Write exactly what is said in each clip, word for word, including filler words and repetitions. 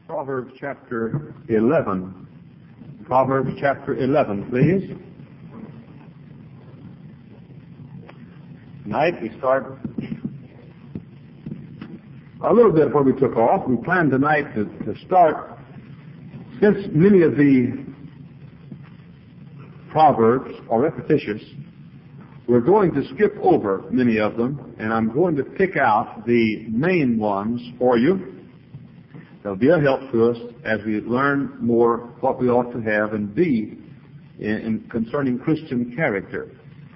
Proverbs chapter eleven. Proverbs chapter eleven, please. Tonight we start a little bit where we took off. We planned tonight to, to start, since many of the Proverbs are repetitious, we're going to skip over many of them, and I'm going to pick out the main ones for you. They'll be a help to us as we learn more what we ought to have and be in, in concerning Christian character.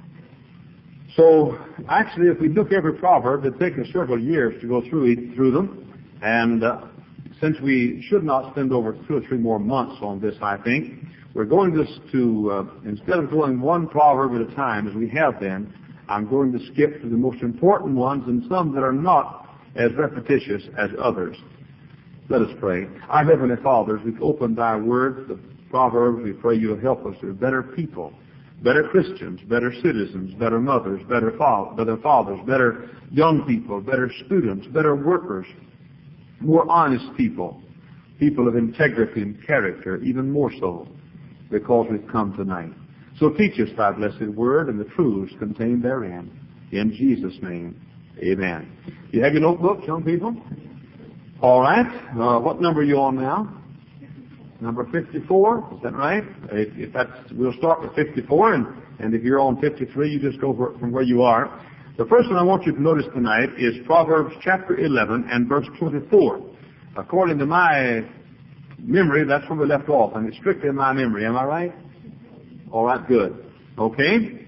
So, actually, if we look every proverb, it'd take us several years to go through through them. And uh, since we should not spend over two or three more months on this, I think, we're going to, to uh, instead of going one proverb at a time, as we have been, I'm going to skip to the most important ones and some that are not as repetitious as others. Let us pray. Our Heavenly Father, as we've opened Thy Word, the Proverbs, we pray You'll help us to be better people, better Christians, better citizens, better mothers, better, fa- better fathers, better young people, better students, better workers, more honest people, people of integrity and character, even more so, because we've come tonight. So teach us Thy blessed Word and the truths contained therein. In Jesus' name, amen. You have your notebooks, young people? All right. Uh, what number are you on now? Number fifty-four. Is that right? If, if that's, we'll start with fifty-four, and, and if you're on fifty-three, you just go for, from where you are. The first one I want you to notice tonight is Proverbs chapter eleven and verse twenty-four. According to my memory, that's where we left off, and it's strictly in my memory. Am I right? All right, good. Okay.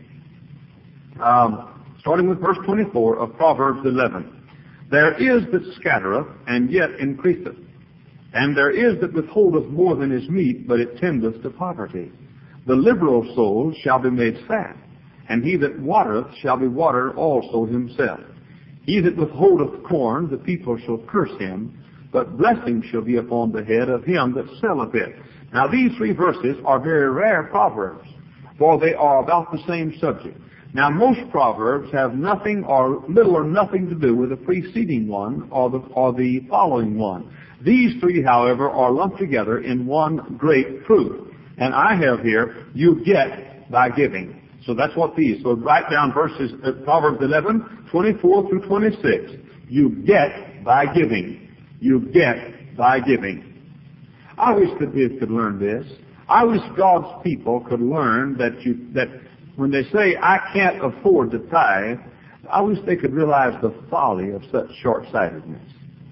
Um, starting with verse twenty-four of Proverbs eleven. There is that scattereth, and yet increaseth. And there is that withholdeth more than is meet, but it tendeth to poverty. The liberal soul shall be made fat, and he that watereth shall be watered also himself. He that withholdeth corn, the people shall curse him, but blessing shall be upon the head of him that selleth it. Now these three verses are very rare proverbs, for they are about the same subject. Now, most proverbs have nothing or little or nothing to do with the preceding one or the, or the following one. These three, however, are lumped together in one great truth. And I have here, you get by giving. So that's what these. So write down verses, uh, Proverbs eleven, twenty-four through twenty-six. You get by giving. You get by giving. I wish that we could learn this. I wish God's people could learn that you, that when they say, I can't afford to tithe, I wish they could realize the folly of such short-sightedness.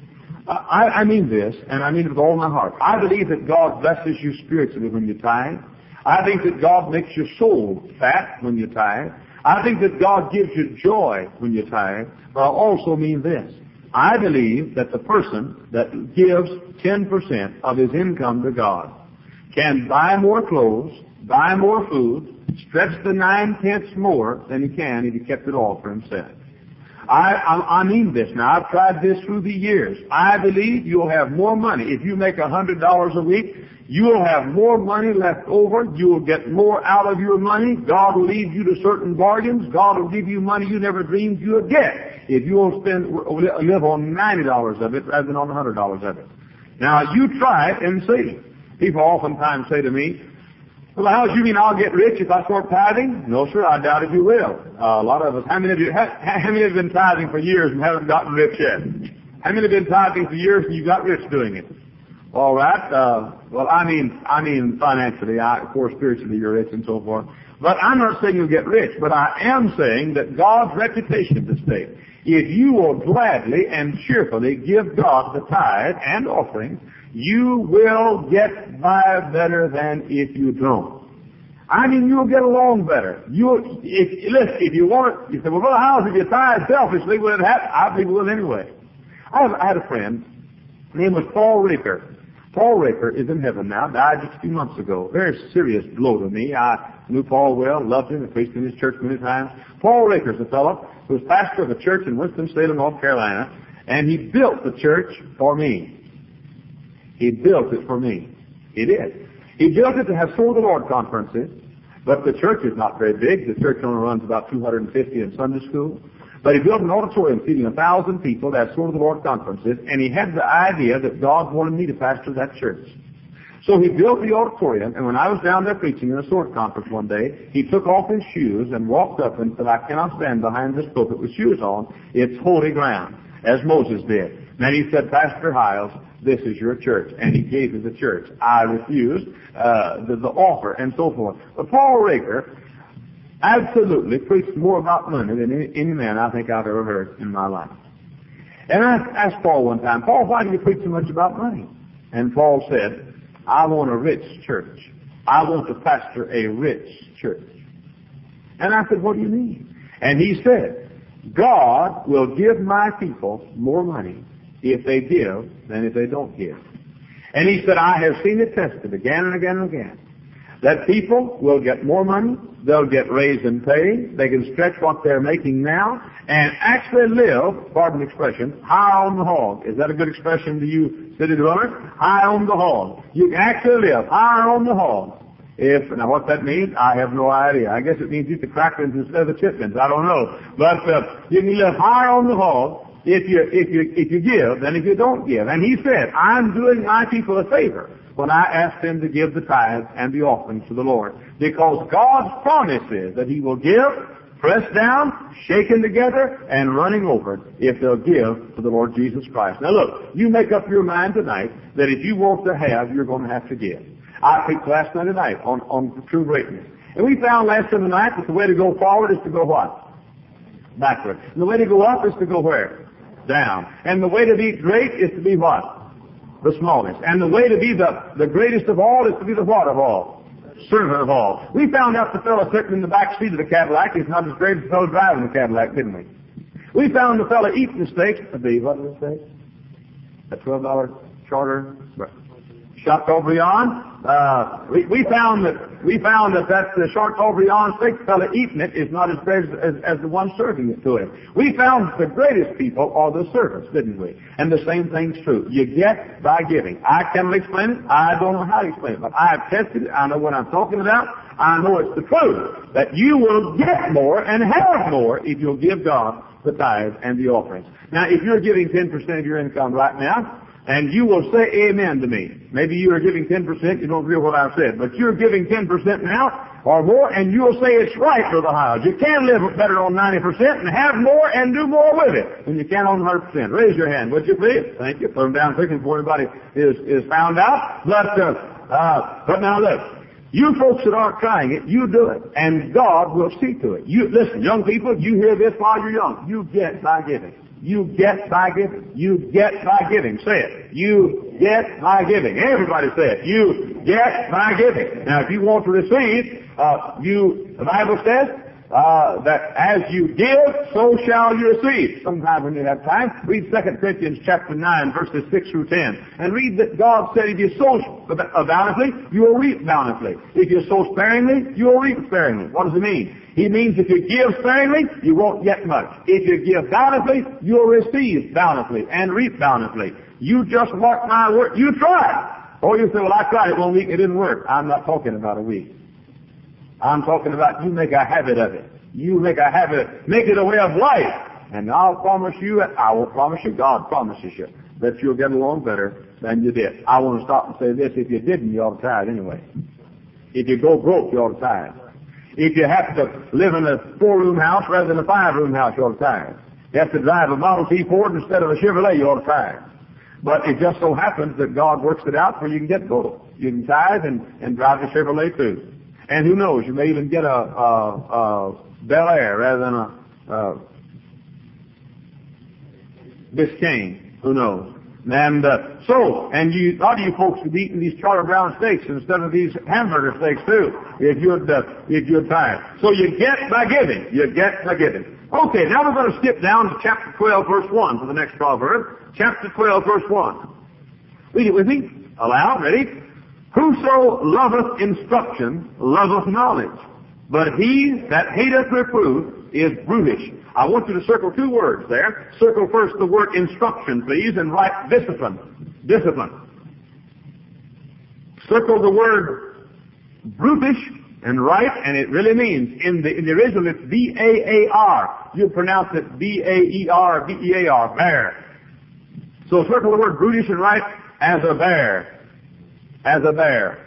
I, I mean this, and I mean it with all my heart. I believe that God blesses you spiritually when you tithe. I think that God makes your soul fat when you tithe. I think that God gives you joy when you tithe. But I also mean this. I believe that the person that gives ten percent of his income to God can buy more clothes, buy more food, stretch the nine tenths more than he can if he kept it all for himself. I, I, I mean this now. I've tried this through the years. I believe you'll have more money. If you make a hundred dollars a week, you'll have more money left over. You'll get more out of your money. God will lead you to certain bargains. God will give you money you never dreamed you would get if you'll spend live on ninety dollars of it rather than on a hundred dollars of it. Now you try it and see. People oftentimes say to me, well, how do you mean I'll get rich if I start tithing? No, sir, I doubt if you will. Uh, a lot of us, how many of you, how, how many have been tithing for years and haven't gotten rich yet? How many have been tithing for years and you got rich doing it? All right. Uh, well, I mean, I mean financially. I, of course, spiritually you're rich and so forth. But I'm not saying you'll get rich. But I am saying that God's reputation at this state, if you will gladly and cheerfully give God the tithe and offering, you will get by better than if you don't. I mean, you'll get along better. You'll, if, listen, if you want it, you say, well, Brother Howes, if you tithe selfishly, will it happen? I believe it will anyway. I, have, I had a friend, his name was Paul Raker. Paul Raker is in heaven now, died just a few months ago. Very serious blow to me. I knew Paul well, loved him, preached in his church many times. Paul Raker's a fellow who was pastor of a church in Winston-Salem, North Carolina, and he built the church for me. He built it for me. He did. He built it to have Soul of the Lord conferences, but the church is not very big. The church only runs about two hundred fifty in Sunday school. But he built an auditorium seating a thousand people. That's sort of the Lord conferences. And he had the idea that God wanted me to pastor that church. So he built the auditorium, and when I was down there preaching in a sword conference one day, he took off his shoes and walked up and said, I cannot stand behind this pulpit with shoes on. It's holy ground, as Moses did. And then he said, Pastor Hiles, this is your church. And he gave me the church. I refused uh, the, the offer and so forth. But Paul Raker absolutely preached more about money than any, any man I think I've ever heard in my life. And I asked Paul one time, Paul, why do you preach so much about money? And Paul said, I want a rich church. I want to pastor a rich church. And I said, what do you mean? And he said, God will give my people more money if they give than if they don't give. And he said, I have seen it tested again and again and again, that people will get more money, they'll get raised in pay, they can stretch what they're making now, and actually live, pardon the expression, high on the hog. Is that a good expression to you city dwellers? High on the hog. You can actually live high on the hog. If, now what that means, I have no idea. I guess it means eat the cracklings instead of the chitlins. I don't know. But uh, you can live high on the hog if you, if you, if you give than if you don't give. And he said, I'm doing my people a favor when I ask them to give the tithe and the offerings to the Lord. Because God's promise is that he will give, pressed down, shaken together, and running over if they'll give to the Lord Jesus Christ. Now look, you make up your mind tonight that if you want to have, you're going to have to give. I preached last Sunday night on, on true greatness. And we found last Sunday night that the way to go forward is to go what? Backward. And the way to go up is to go where? Down. And the way to be great is to be what? The smallest. And the way to be the, the greatest of all is to be the what of all? Servant of all. We found out the fellow sitting in the back seat of the Cadillac is not as great as the fellow driving the Cadillac, didn't we? We found the fellow eating the steaks, the, what was the steak? A twelve dollar charter Chateaubriand. Uh, we, we found that we found that that the Chateaubriand steak fellow eating it is not as great as, as, as the one serving it to him. We found that the greatest people are the servants, didn't we? And the same thing's true. You get by giving. I cannot explain it. I don't know how to explain it, but I have tested it. I know what I'm talking about. I know it's the truth that you will get more and have more if you'll give God the tithe and the offerings. Now, if you're giving ten percent of your income right now, and you will say amen to me. Maybe you are giving ten percent, you don't hear what I've said, but you're giving ten percent now or more, and you'll say it's right, Brother Hiles. You can live better on ninety percent and have more and do more with it than you can on one hundred percent. Raise your hand, would you please? Thank you. Put them down quickly before anybody is, is found out. But, uh, uh, but now look, you folks that aren't trying it, you do it, and God will see to it. You listen, young people, you hear this while you're young. You get by giving. You get by giving. You get by giving. Say it. You get by giving. Everybody say it. You get by giving. Now, if you want to receive, uh, you, the Bible says, uh, that as you give, so shall you receive. Sometime when you have time, read Second Corinthians chapter nine, verses six through ten. And read that God said if you sow bountifully, you will reap bountifully. If you sow sparingly, you will reap sparingly. What does it mean? He means if you give sparingly, you won't get much. If you give bountifully, you'll receive bountifully and reap bountifully. You just mark my word. You try. Or you say, well, I tried it one week, it didn't work. I'm not talking about a week. I'm talking about you make a habit of it. You make a habit, make it a way of life. And I'll promise you, I will promise you, God promises you, that you'll get along better than you did. I want to stop and say this, if you didn't, you ought to tithe anyway. If you go broke, you ought to tithe. If you have to live in a four-room house rather than a five-room house, you ought to tithe. You have to drive a Model T Ford instead of a Chevrolet, you ought to tithe. But it just so happens that God works it out where you can get both. You can tithe and, and drive a Chevrolet too. And who knows, you may even get a, a, a Bel Air rather than a, a Biscayne. Who knows? And uh, so, and you, a lot of you folks would be eating these Charter Brown steaks instead of these hamburger steaks too, if you'd uh, if you'd tithe. So you get by giving. You get by giving. Okay, now we're going to skip down to chapter twelve, verse one for the next proverb. Chapter twelve, verse one. Read it with me. Aloud. Ready? Whoso loveth instruction loveth knowledge, but he that hateth reproof is brutish. I want you to circle two words there. Circle first the word instruction, please, and write discipline. Discipline. Circle the word brutish And right, and it really means, in the, in the original it's B A A R. You pronounce it B A E R, B E A R, bear. So circle the word brutish and right as a bear. As a bear.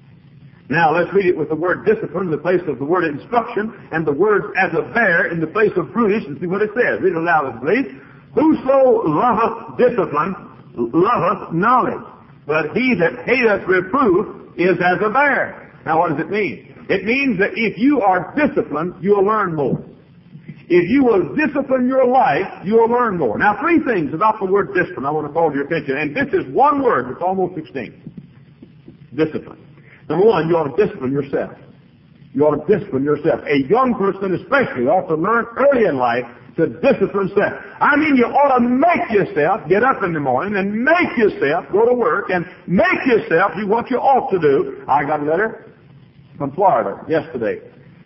Now let's read it with the word discipline in the place of the word instruction, and the words as a bear in the place of brutish, and see what it says. Read it aloud, please. Whoso loveth discipline, loveth knowledge. But he that hateth reproof is as a bear. Now what does it mean? It means that if you are disciplined, you'll learn more. If you will discipline your life, you'll learn more. Now three things about the word discipline I want to call to your attention, and this is one word that's almost extinct. Discipline. Number one, you ought to discipline yourself. You ought to discipline yourself. A young person especially ought to learn early in life to discipline self. I mean, you ought to make yourself get up in the morning and make yourself go to work and make yourself do what you ought to do. I got a letter from Florida yesterday.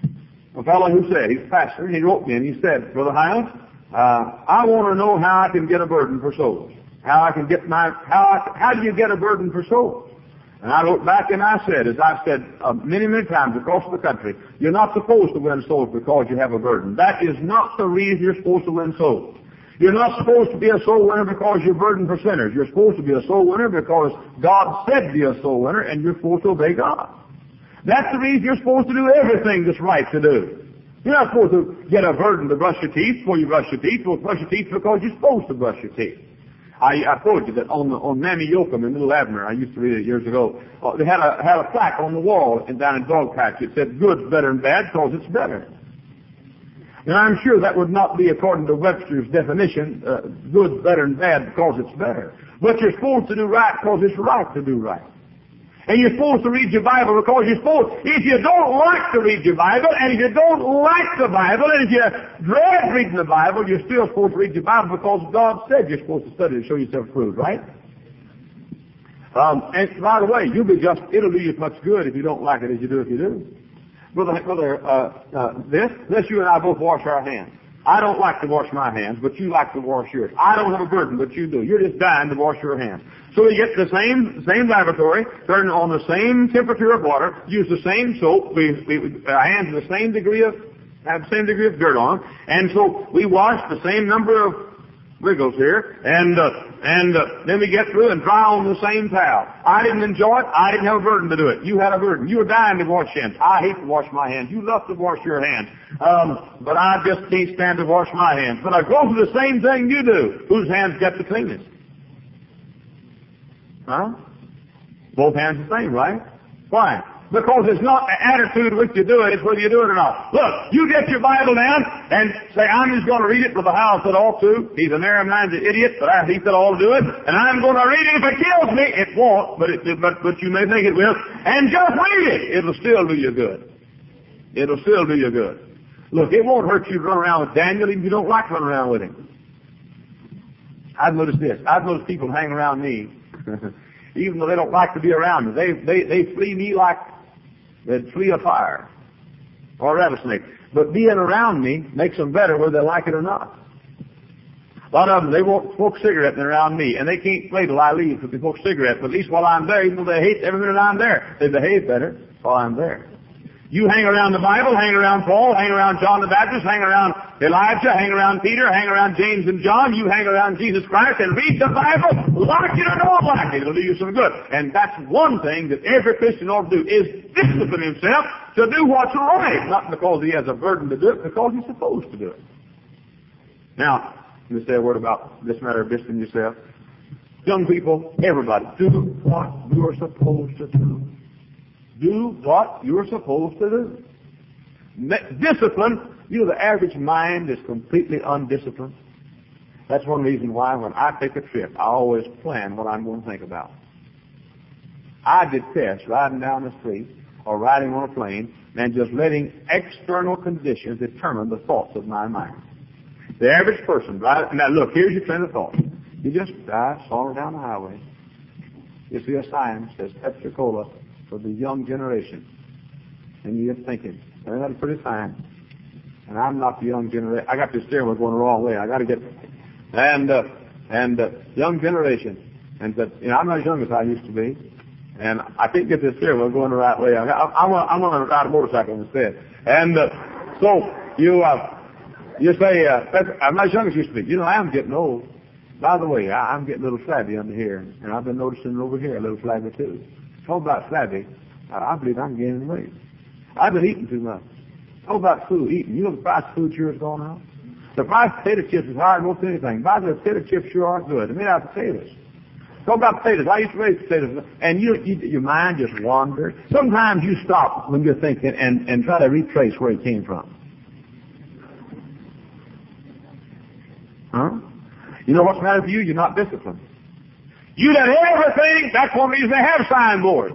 A fellow who said, he's a pastor, and he wrote me and he said, Brother Hiles, uh, I want to know how I can get a burden for souls. How I can get my, how I, how do you get a burden for souls? And I wrote back and I said, as I've said uh, many, many times across the country, you're not supposed to win souls because you have a burden. That is not the reason you're supposed to win souls. You're not supposed to be a soul winner because you're burdened for sinners. You're supposed to be a soul winner because God said be a soul winner, and you're supposed to obey God. That's the reason you're supposed to do everything that's right to do. You're not supposed to get a burden to brush your teeth before you brush your teeth. You'll brush your teeth because you're supposed to brush your teeth. I, I told you that on the, on Mammy Yoakum in Little Abner, I used to read it years ago, uh, they had a, had a plaque on the wall and down in Dog Patch. It said, good's better than bad because it's better. Now I'm sure that would not be according to Webster's definition, uh, good's better than bad because it's better. But you're supposed to do right because it's right to do right. And you're supposed to read your Bible because you're supposed, if you don't like to read your Bible, and if you don't like the Bible, and if you dread reading the Bible, you're still supposed to read your Bible because God said you're supposed to study to show yourself approved, right? Um, and by the way, you'll be just, it'll do you as much good if you don't like it as you do if you do. Brother, brother, uh, uh, this, this you and I both wash our hands. I don't like to wash my hands, but you like to wash yours. I don't have a burden, but you do. You're just dying to wash your hands. So we get the same same laboratory, turn on the same temperature of water, use the same soap, we, we our hands have the same degree of have the same degree of dirt on, and so we wash the same number of wiggles here, and uh, and uh, then we get through and dry on the same towel. I didn't enjoy it. I didn't have a burden to do it. You had a burden. You were dying to wash hands. I hate to wash my hands. You love to wash your hands. Um, but I just can't stand to wash my hands. But I go through the same thing you do. Whose hands get the cleanest? Huh? Both hands the same, right? Why? Because it's not the attitude with which you do it, it's whether you do it or not. Look, you get your Bible down and say, I'm just going to read it for the house that ought to. He's a narrow-minded idiot, but I think that ought to do it. And I'm going to read it. If it kills me, it won't, but, it, but, but you may think it will. And just read it. It'll still do you good. It'll still do you good. Look, it won't hurt you to run around with Daniel even if you don't like running around with him. I've noticed this. I've noticed people hang around me, even though they don't like to be around me. They, they, they flee me like they'd flee a fire or a rattlesnake. But being around me makes them better whether they like it or not. A lot of them, they won't smoke a cigarette when they're around me, and they can't wait till I leave if they smoke a cigarette. But at least while I'm there, even though they hate every minute I'm there, they behave better while I'm there. You hang around the Bible, hang around Paul, hang around John the Baptist, hang around Elijah, hang around Peter, hang around James and John, you hang around Jesus Christ and read the Bible, like it or don't like it, it'll do you some good. And that's one thing that every Christian ought to do, is discipline himself to do what's right, not because he has a burden to do it, because he's supposed to do it. Now, let me say a word about this matter of disciplining yourself. Young people, everybody, do what you're supposed to do. Do what you're supposed to do. Discipline, you know, the average mind is completely undisciplined. That's one reason why when I take a trip, I always plan what I'm going to think about. I detest riding down the street or riding on a plane and just letting external conditions determine the thoughts of my mind. The average person, right? Now look, here's your train of thought. You just drive slowly down the highway. You see a sign that says Pepsi-Cola for the young generation. And you're thinking, well, that's pretty fine. And I'm not the young generation. I got the steering wheel going the wrong way. I got to get, and, uh, and, uh, young generation. And that, you know, I'm not as young as I used to be. And I can't get this steering wheel going the right way. I, I, I'm going I'm to ride a motorcycle instead. And uh, so you uh, you say, uh, that's, I'm not as young as you used to be. You know, I am getting old. By the way, I, I'm getting a little flabby under here. And I've been noticing over here a little flabby too. Talk about flabby. I, I believe I'm gaining weight. I've been eating too much. Talk about food, eating. You know the price of food sure is going up. The price of potato chips is higher than most anything. By the way, potato chips sure are good. They're made out of potatoes. Talk about potatoes. I used to raise potatoes, and you, you, your mind just wanders. Sometimes you stop when you're thinking and, and try to retrace where it came from. Huh? You know what's the matter with you? You're not disciplined. You done everything. That's one reason they have signboards.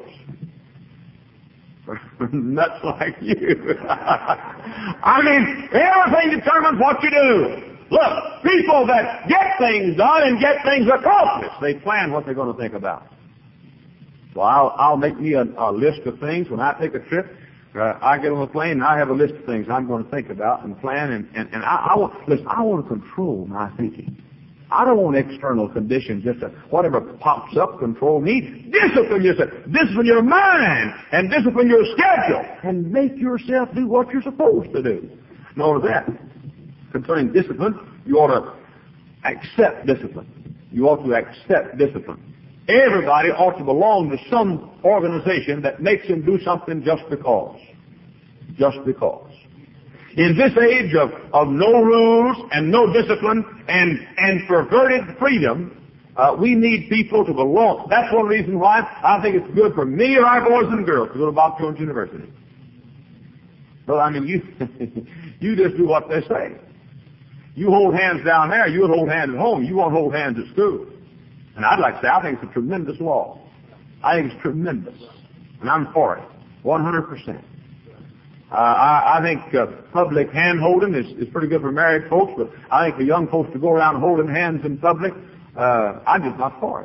Nuts like you. I mean, everything determines what you do. Look, people that get things done and get things accomplished, they plan what they're going to think about. So I'll, I'll make me a, a list of things. When I take a trip, uh, I get on the plane and I have a list of things I'm going to think about and plan. And, and, and I, I, want, listen, I want to control my thinking. I don't want external conditions, just a, whatever pops up, control me. Discipline yourself. Discipline your mind and discipline your schedule and make yourself do what you're supposed to do. Notice that. Concerning discipline, you ought to accept discipline. You ought to accept discipline. Everybody ought to belong to some organization that makes him do something just because. Just because. In this age of, of no rules and no discipline and, and perverted freedom, uh, we need people to belong. That's one reason why I think it's good for many of our boys and girls to go to Bob Jones University. Well, I mean, you, you just do what they say. You hold hands down there, you hold hands at home, you won't hold hands at school. And I'd like to say, I think it's a tremendous law. I think it's tremendous. And I'm for it, one hundred percent. Uh, I, I think uh, public hand-holding is, is pretty good for married folks, but I think for young folks to go around holding hands in public, uh, I'm just not for it.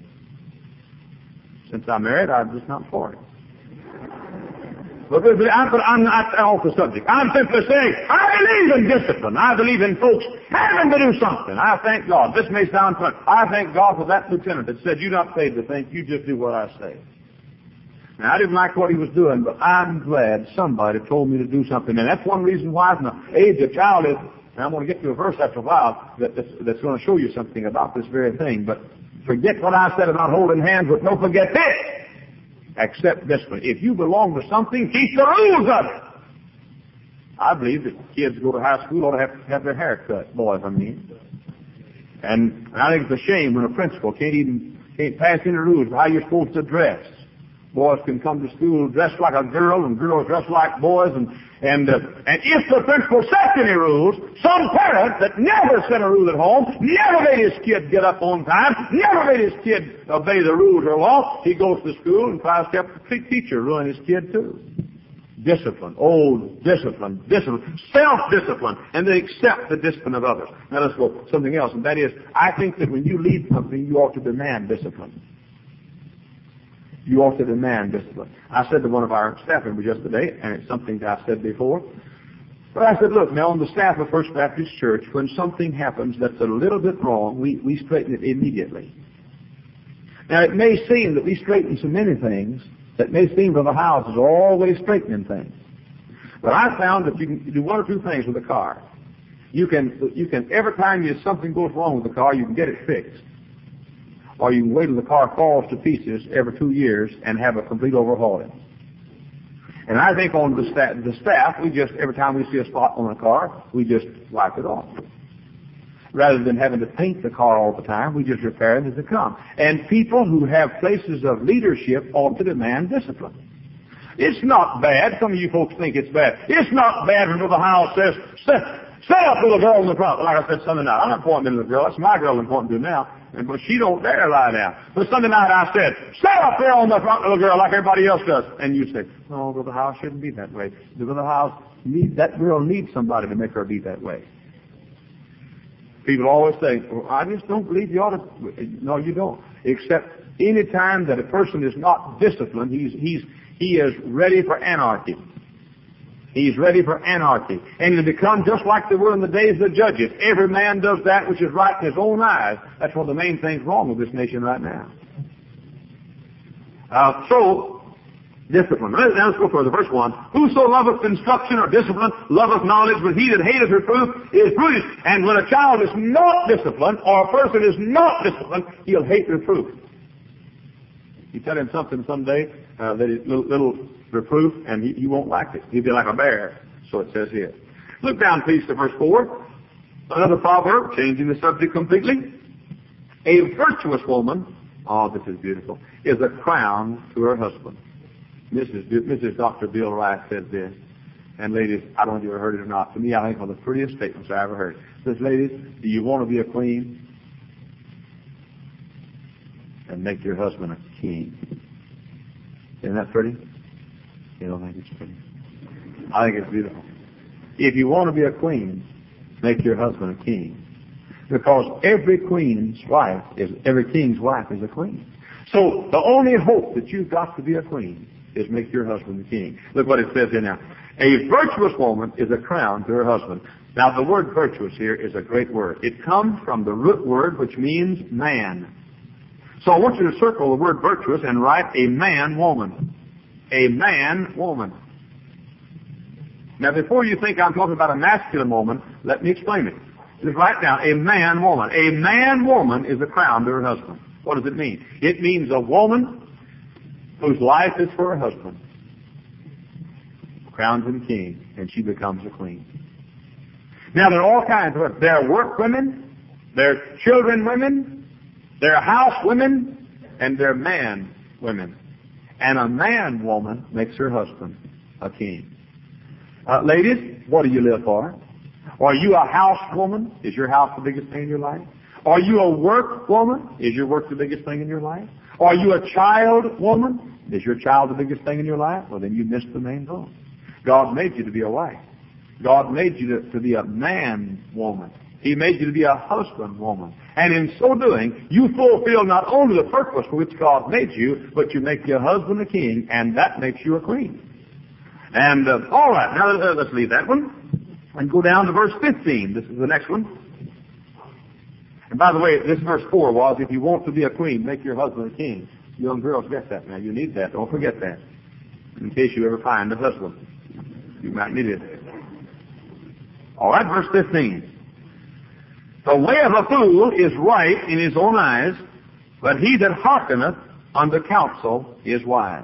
Since I'm married, I'm just not for it. But I'm not off the subject. I'm simply saying, I believe in discipline. I believe in folks having to do something. I thank God. This may sound funny. I thank God for that lieutenant that said, you're not paid to think, you just do what I say. Now, I didn't like what he was doing, but I'm glad somebody told me to do something. And that's one reason why, from the age of child is, and I'm going to get to a verse after a while that, that's, that's going to show you something about this very thing. But forget what I said about holding hands, but don't forget this. Accept discipline. If you belong to something, keep the rules of it. I believe that kids who go to high school ought to have, have their hair cut, boys, I mean. And I think it's a shame when a principal can't even can't pass any rules of how you're supposed to dress. Boys can come to school dressed like a girl, and girls dressed like boys, and and uh, and if the principal sets any rules, some parent that never set a rule at home, never made his kid get up on time, never made his kid obey the rules or law, he goes to school and tries to help the teacher ruin his kid too. Discipline, oh, discipline, discipline, self-discipline, and then accept the discipline of others. Now let's go something else, and that is, I think that when you lead something, you ought to demand discipline. You ought to demand discipline. I said to one of our staff members yesterday, and it's something that I said before, but I said, look, now on the staff of First Baptist Church, when something happens that's a little bit wrong, we, we straighten it immediately. Now it may seem that we straighten so many things, that may seem to the house is always straightening things. But I found that you can do one or two things with a car. You can, you can every time you, something goes wrong with the car, you can get it fixed. Or you can wait until the car falls to pieces every two years and have a complete overhauling. And I think on the staff, the staff, we just, every time we see a spot on a car, we just wipe it off. Rather than having to paint the car all the time, we just repair it as they come. And people who have places of leadership ought to demand discipline. It's not bad. Some of you folks think it's bad. It's not bad when the house says, set, set up little girl in the front. Like I said Sunday night, I'm not pointing to the girl. That's my girl I'm pointing to now. And, but she don't dare lie down. But Sunday night I said, stand up there on the front, little girl, like everybody else does. And you say, no, the house shouldn't be that way. The house needs, that girl needs somebody to make her be that way. People always say, well, I just don't believe you ought to. No, you don't. Except any time that a person is not disciplined, he's, he's, he is ready for anarchy. He's ready for anarchy. And he'll become just like they were in the days of the judges. Every man does that which is right in his own eyes. That's one of the main things wrong with this nation right now. Uh, so, discipline. Now let's go further. Verse one. Whoso loveth instruction or discipline loveth knowledge, but he that hateth reproof is brutish. And when a child is not disciplined, or a person is not disciplined, he'll hate reproof. You tell him something someday, uh, that is little, little reproof, and he, he won't like it. He'll be like a bear. So it says here. Look down, please, to verse four. Another proverb, changing the subject completely. A virtuous woman, oh, this is beautiful, is a crown to her husband. Missus B- Missus Doctor Bill Rice said this. And ladies, I don't know if you ever heard it or not. To me, I think one of the prettiest statements I ever heard. It says, ladies, do you want to be a queen? And make your husband a king. Isn't that pretty? You don't think it's pretty? I think it's beautiful. If you want to be a queen, make your husband a king. Because every queen's wife is, every king's wife is a queen. So the only hope that you've got to be a queen is make your husband the king. Look what it says here now. A virtuous woman is a crown to her husband. Now the word virtuous here is a great word. It comes from the root word which means man. So I want you to circle the word virtuous and write a man-woman. A man-woman. Now before you think I'm talking about a masculine woman, let me explain it. Just write down a man-woman. A man-woman is a crown to her husband. What does it mean? It means a woman whose life is for her husband. Crowns him king, and she becomes a queen. Now there are all kinds of women. There are work women, there are children women, there are house women, and there are man women. And a man woman makes her husband a king. Uh, ladies, what do you live for? Are you a house woman? Is your house the biggest thing in your life? Are you a work woman? Is your work the biggest thing in your life? Are you a child woman? Is your child the biggest thing in your life? Well, then you missed the main goal. God made you to be a wife. God made you to, to be a man woman. He made you to be a husband woman. And in so doing, you fulfill not only the purpose for which God made you, but you make your husband a king, and that makes you a queen. And, uh, all right, now uh, let's leave that one and go down to verse fifteen. This is the next one. And by the way, this verse four was, if you want to be a queen, make your husband a king. Young girls, get that now. You need that. Don't forget that. In case you ever find a husband. You might need it. All right, verse fifteen. The way of a fool is right in his own eyes, but he that hearkeneth unto counsel is wise.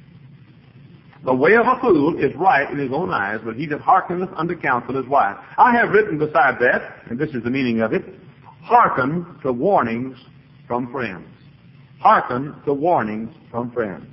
The way of a fool is right in his own eyes, but he that hearkeneth unto counsel is wise. I have written beside that, and this is the meaning of it, hearken to warnings from friends. Hearken to warnings from friends.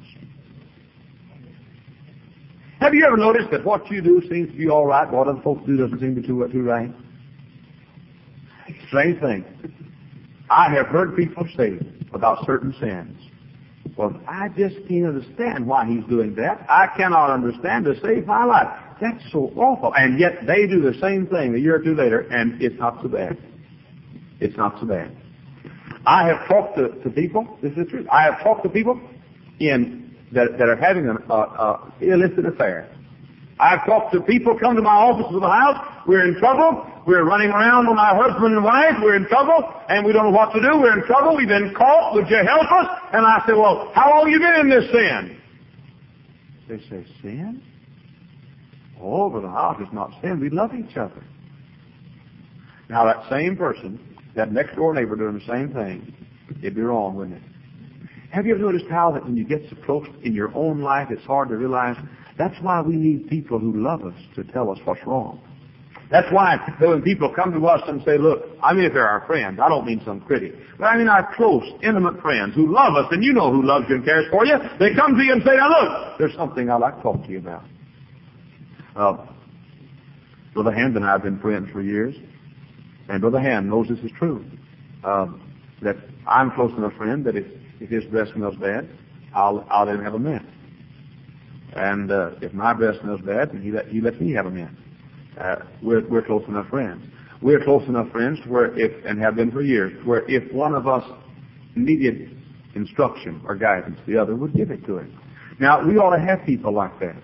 Have you ever noticed that what you do seems to be all right, what other folks do doesn't seem to be too, too right? Strange thing. I have heard people say about certain sins, well, I just can't understand why he's doing that. I cannot understand to save my life. That's so awful. And yet they do the same thing a year or two later, and it's not so bad. It's not so bad. I have talked to, to people, this is the truth, I have talked to people in that, that are having an uh, uh, illicit affair. I've talked to people come to my office of the house, we're in trouble, we're running around with my husband and wife, we're in trouble, and we don't know what to do, we're in trouble, we've been caught, would you help us? And I say, well, how long have you been in this sin? They say, sin? Oh, but the house is not sin, we love each other. Now that same person, that next door neighbor doing the same thing, it'd be wrong, wouldn't it? Have you ever noticed how that when you get so close in your own life, it's hard to realize that's why we need people who love us to tell us what's wrong. That's why when people come to us and say, look, I mean if they're our friends, I don't mean some critic, but I mean our close, intimate friends who love us, and you know who loves you and cares for you, they come to you and say, now look, there's something I'd like to talk to you about. Uh, Brother Hand and I have been friends for years, and Brother Hand knows this is true. Uh, that I'm close enough friend that if, if his breast smells bad, I'll, I'll let him have a mint. And uh, if my breast smells bad, then he, let, he lets me have a mint. Uh, we're, we're close enough friends. We're close enough friends where if, and have been for years, where if one of us needed instruction or guidance, the other would give it to him. Now, we ought to have people like that.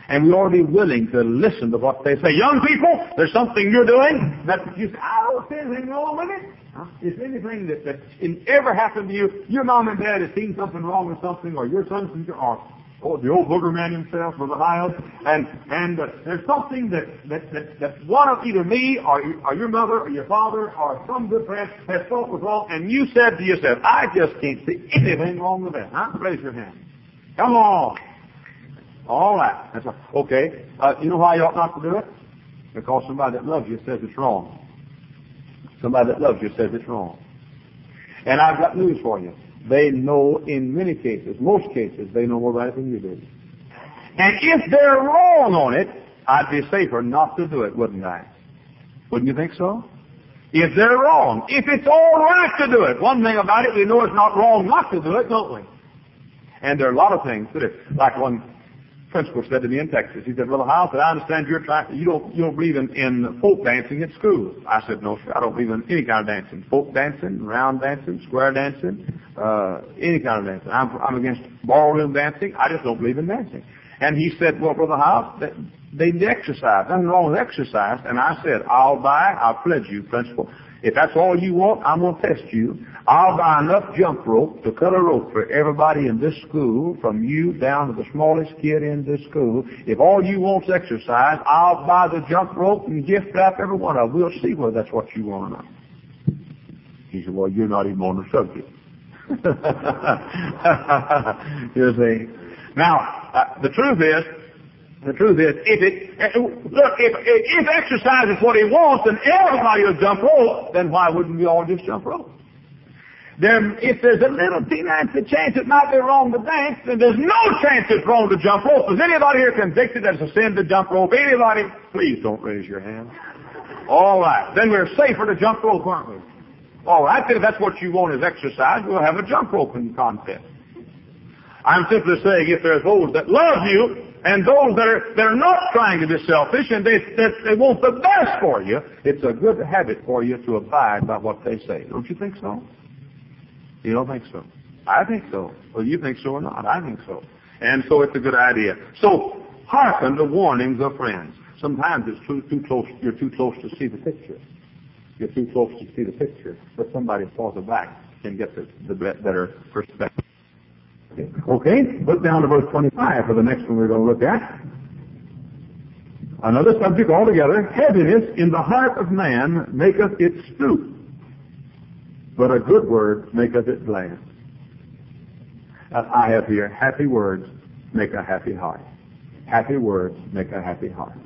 And we ought to be willing to listen to what they say. Young people, there's something you're doing that you say, I don't see anything wrong with it. Huh? Is anything that, that ever happened to you? Your mom and dad have seen something wrong with something, or your son or oh, the old booger man himself, or the Hiles, and and uh, there's something that that, that that one of either me or, or your mother or your father or some good friend has thought was wrong, and you said to yourself, I just can't see anything wrong with that. Huh? Raise your hand. Come on. All right. That's right. Okay. Uh, you know why you ought not to do it? Because somebody that loves you says it's wrong. Somebody that loves you says it's wrong. And I've got news for you. They know in many cases, most cases, they know more about it than you do. And if they're wrong on it, I'd be safer not to do it, wouldn't I? Wouldn't you think so? If they're wrong, if it's all right to do it, one thing about it, we know it's not wrong not to do it, don't we? And there are a lot of things that are, like one principal said to me in Texas. He said, Brother Howell, I understand you're trying, you don't, you don't believe in, in folk dancing at school. I said, no, sir, I don't believe in any kind of dancing. Folk dancing, round dancing, square dancing, uh, any kind of dancing. I'm, I'm against ballroom dancing. I just don't believe in dancing. And he said, well, Brother Howell, they need exercise. Nothing wrong with exercise. And I said, I'll buy, I'll pledge you, principal. If that's all you want, I'm going to test you. I'll buy enough jump rope to cut a rope for everybody in this school, from you down to the smallest kid in this school. If all you want is exercise, I'll buy the jump rope and gift wrap every one of them. We'll see whether that's what you want or not. He said, well, you're not even on the subject. You see. Now, uh, the truth is, The truth is, if it, look, if, if exercise is what he wants and everybody will jump rope, then why wouldn't we all just jump rope? There, if there's a little teeny chance it might be wrong to dance, then there's no chance it's wrong to jump rope. Is anybody here convicted that it's a sin to jump rope? Anybody? Please don't raise your hand. All right. Then we're safer to jump rope, aren't we? All right. If that's what you want is exercise, we'll have a jump roping contest. I'm simply saying if there's those that love you, and those that are, that are not trying to be selfish, and they, they, they want the best for you, it's a good habit for you to abide by what they say. Don't you think so? You don't think so? I think so. Well, you think so or not? I think so. And so it's a good idea. So, hearken to warnings of friends. Sometimes it's too, too close, you're too close to see the picture. You're too close to see the picture, but somebody falls back can get the, the better perspective. Okay, look down to verse twenty-five for the next one we're going to look at. Another subject altogether. Heaviness in the heart of man maketh it stoop, but a good word maketh it glad. Uh, I have here, happy words make a happy heart. Happy words make a happy heart.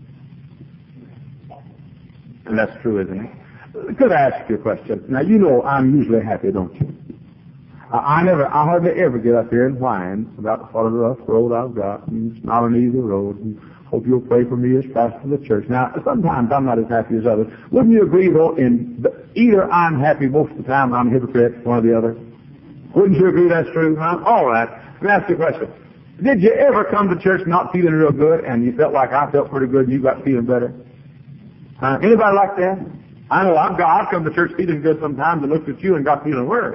And that's true, isn't it? Could I ask you a question? Now, you know I'm usually happy, don't you? I never, I hardly ever get up here and whine about what a rough road I've got, and it's not an easy road, and hope you'll pray for me as fast to the church. Now, sometimes I'm not as happy as others. Wouldn't you agree, though, in either I'm happy most of the time, I'm a hypocrite, one or the other? Wouldn't you agree that's true? Huh? All right. Let me ask you a question. Did you ever come to church not feeling real good, and you felt like I felt pretty good, and you got feeling better? Huh? Anybody like that? I know I've got, I've come to church feeling good sometimes and looked at you and got feeling worse.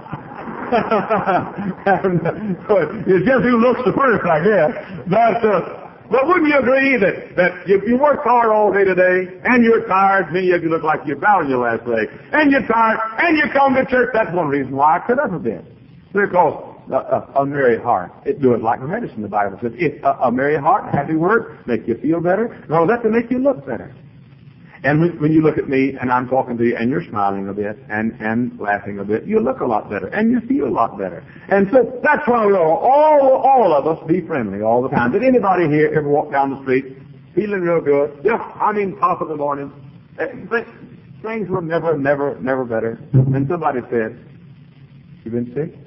It's just who looks the first, I guess. But, uh, but wouldn't you agree that, that you, you worked hard all day today, and you're tired, many of you look like you're bound your last leg, and you're tired, and you come to church? That's one reason why I could have been. Because a, a, a merry heart, it doeth like a medicine, the Bible says. If a, a merry heart, a happy word, make you feel better. No, that's to make you look better. And when, when you look at me and I'm talking to you and you're smiling a bit and, and laughing a bit, you look a lot better and you feel a lot better. And so that's why we all, all, all of us be friendly all the time. Did anybody here ever walk down the street feeling real good? Yeah, I mean, top of the morning. Things were never, never, never better. And somebody said, you been sick?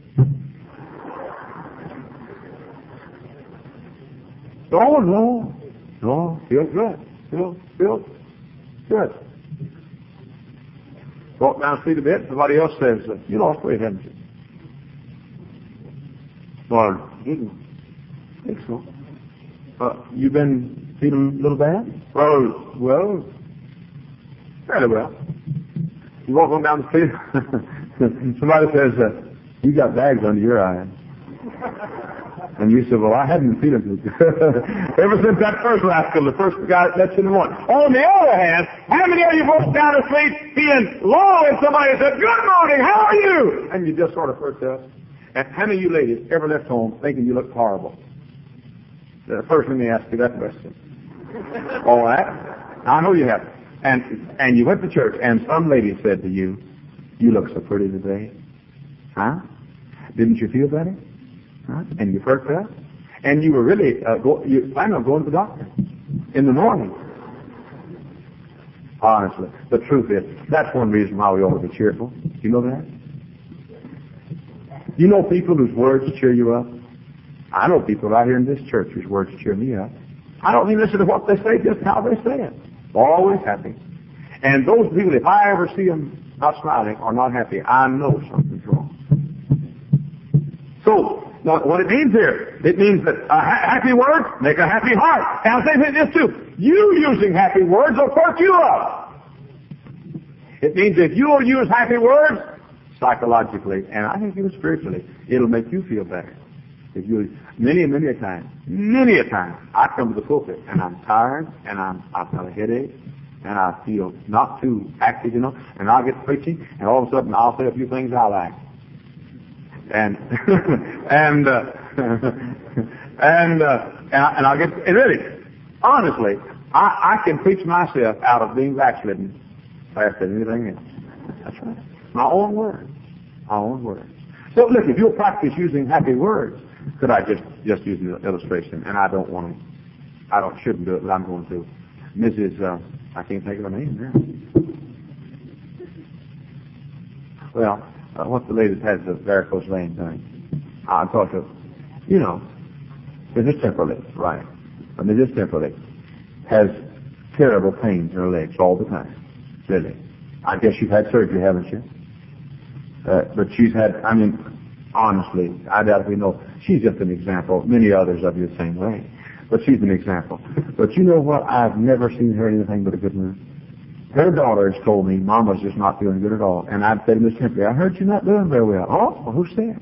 Oh, no. No, feel good. Feel, feel good. Walk down the street a bit, somebody else says, you lost weight, haven't you? Well, I didn't think so. Uh, you been feeling a little bad? Well, well, fairly well. You walk on down the street, somebody says, uh, you got bags under your eyes. And you said, well, I hadn't been feeling too good. Ever since that first rascal, the first guy that lets you in the morning. On the other hand, how many of you folks down asleep feeling low and somebody said, good morning, how are you? And you just sort of first us. And how many of you ladies ever left home thinking you looked horrible? Uh, first, let me ask you that question. All right? I know you have. And, and you went to church and some lady said to you, you look so pretty today. Huh? Didn't you feel better? Huh? And you perked up, and you were really uh, go, you planning on going to the doctor in the morning. Honestly, the truth is that's one reason why we ought to be cheerful. You know that? You know people whose words cheer you up. I know people right here in this church whose words cheer me up. I don't even listen to what they say, just how they say it. Always happy. And those people, if I ever see them not smiling or not happy, I know something's wrong. So. Now, what it means here, it means that a ha- happy words make a happy heart. And I'll say this too. You using happy words will perk you up. It means if you'll use happy words, psychologically, and I think even spiritually, it'll make you feel better. If you, many, many a time, many a time, I come to the pulpit and I'm tired and I'm, I've got a headache and I feel not too active, you know, and I'll get preaching and all of a sudden I'll say a few things I like. And and uh, and uh, and I'll get and really, honestly, I, I can preach myself out of being backslidden faster than anything else. That's right. My own words, my own words. So look, if you'll practice using happy words, could I just just use an illustration? And I don't want to, I don't shouldn't do it, but I'm going to. Missus Uh, I can't think of her name now. Well. Uh, what's the lady that has the varicose vein thing? I thought of, you know, Missus Temperley, right. But Missus Temperley has terrible pains in her legs all the time. Really. I guess you've had surgery, haven't you? Uh, but she's had, I mean, honestly, I doubt if we know, she's just an example. Many others of you the same way. But she's an example. But you know what? I've never seen her in anything but a good mood. Her daughter has told me, Mama's just not feeling good at all. And I've said to Miss Templey, I heard you're not doing very well. Oh, well, who said?